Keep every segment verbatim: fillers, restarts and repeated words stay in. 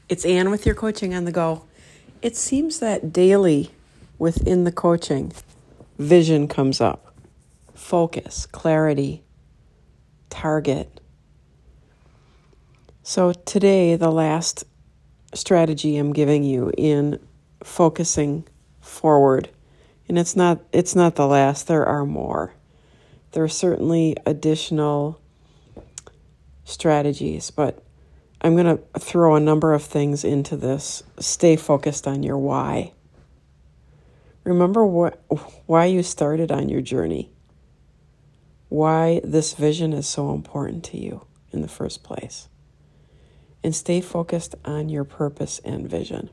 It's Anne with your Coaching on the Go. It seems that daily within the coaching, vision comes up. Focus, clarity, target. So today, the last strategy I'm giving you in focusing forward, and it's not it's not the last, there are more. There are certainly additional strategies, but I'm going to throw a number of things into this. Stay focused on your why. Remember what why you started on your journey. Why this vision is so important to you in the first place. And stay focused on your purpose and vision.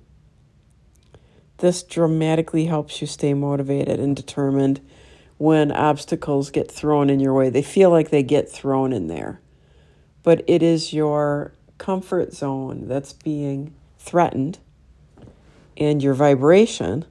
This dramatically helps you stay motivated and determined when obstacles get thrown in your way. They feel like they get thrown in there. But it is your comfort zone that's being threatened, and your vibration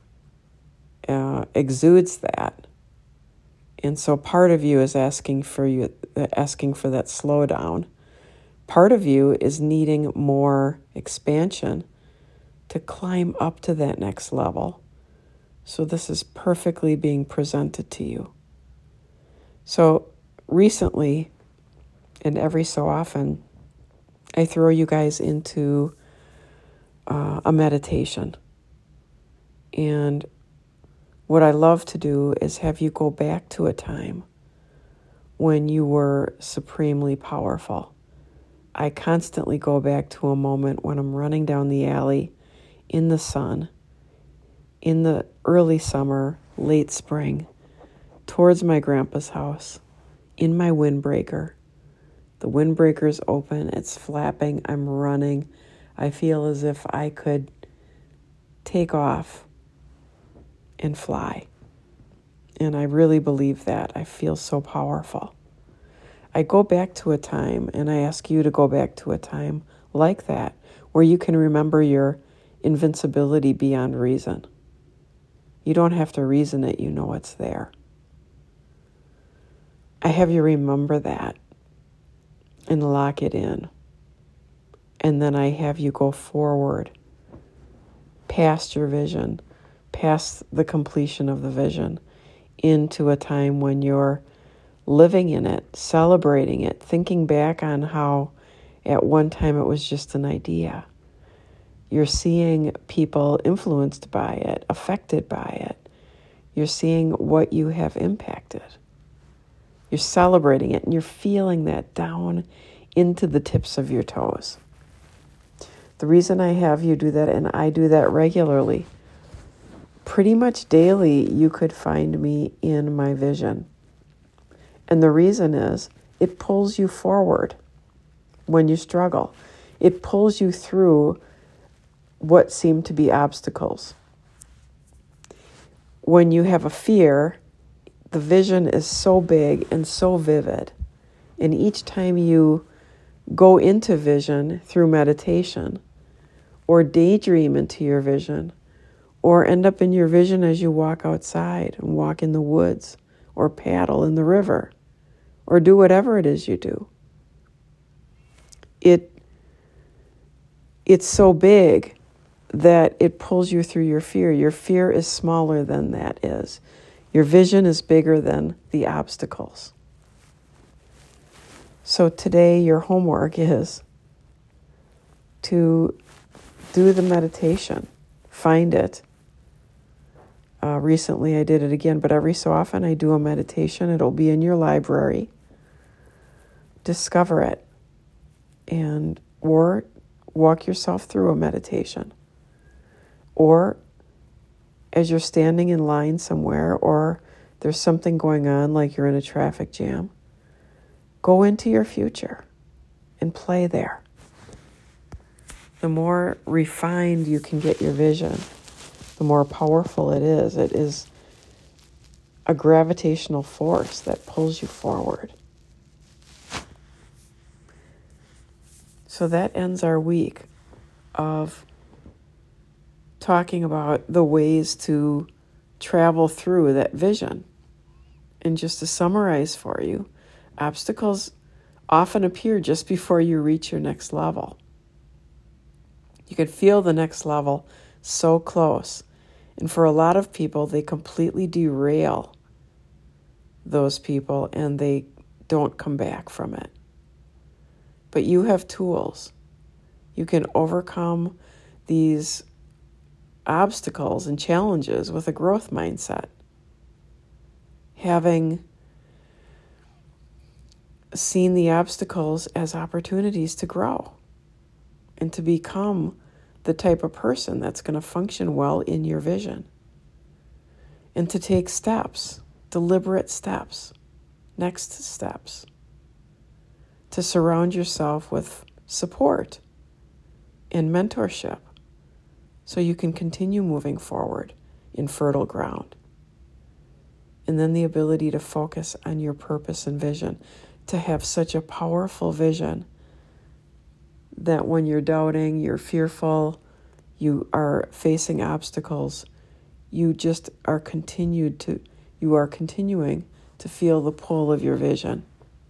uh, exudes that. And so part of you is asking for you asking for that slowdown. Part of you is needing more expansion to climb up to that next level. So this is perfectly being presented to you. So recently, and every so often, I throw you guys into uh, a meditation. And what I love to do is have you go back to a time when you were supremely powerful. I constantly go back to a moment when I'm running down the alley in the sun, in the early summer, late spring, towards my grandpa's house, in my windbreaker. The windbreaker's open, it's flapping, I'm running. I feel as if I could take off and fly. And I really believe that. I feel so powerful. I go back to a time, and I ask you to go back to a time like that, where you can remember your invincibility beyond reason. You don't have to reason it, you know it's there. I have you remember that and lock it in. And then I have you go forward past your vision, past the completion of the vision, into a time when you're living in it, celebrating it, thinking back on how at one time it was just an idea. You're seeing people influenced by it, affected by it. You're seeing what you have impacted. You're celebrating it, and you're feeling that down into the tips of your toes. The reason I have you do that, and I do that regularly, pretty much daily, you could find me in my vision. And the reason is, it pulls you forward when you struggle. It pulls you through what seem to be obstacles. When you have a fear, the vision is so big and so vivid. And each time you go into vision through meditation, or daydream into your vision, or end up in your vision as you walk outside and walk in the woods, or paddle in the river, or do whatever it is you do, it it's so big that it pulls you through your fear. Your fear is smaller than that is. Your vision is bigger than the obstacles. So today your homework is to do the meditation. Find it. Uh, recently I did it again, but every so often I do a meditation. It'll be in your library. Discover it. And or walk yourself through a meditation. Or as you're standing in line somewhere, or there's something going on like you're in a traffic jam, go into your future and play there. The more refined you can get your vision, the more powerful it is. It is a gravitational force that pulls you forward. So that ends our week of talking about the ways to travel through that vision. And just to summarize for you, obstacles often appear just before you reach your next level. You can feel the next level so close. And for a lot of people, they completely derail those people and they don't come back from it. But you have tools. You can overcome these obstacles and challenges with a growth mindset. Having seen the obstacles as opportunities to grow and to become the type of person that's going to function well in your vision. And to take steps, deliberate steps, next steps. To surround yourself with support and mentorship so you can continue moving forward in fertile ground. And then the ability to focus on your purpose and vision, to have such a powerful vision that when you're doubting, you're fearful, you are facing obstacles, you just are continued to, you are continuing to feel the pull of your vision.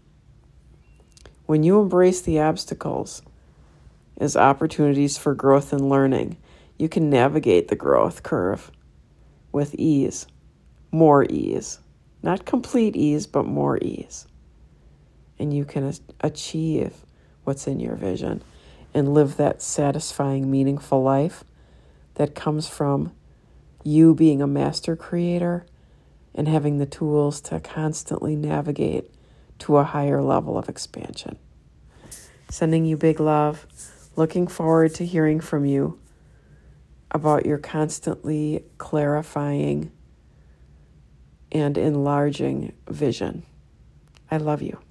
When you embrace the obstacles as opportunities for growth and learning, you can navigate the growth curve with ease, more ease, not complete ease, but more ease. And you can achieve what's in your vision and live that satisfying, meaningful life that comes from you being a master creator and having the tools to constantly navigate to a higher level of expansion. Sending you big love. Looking forward to hearing from you about your constantly clarifying and enlarging vision. I love you.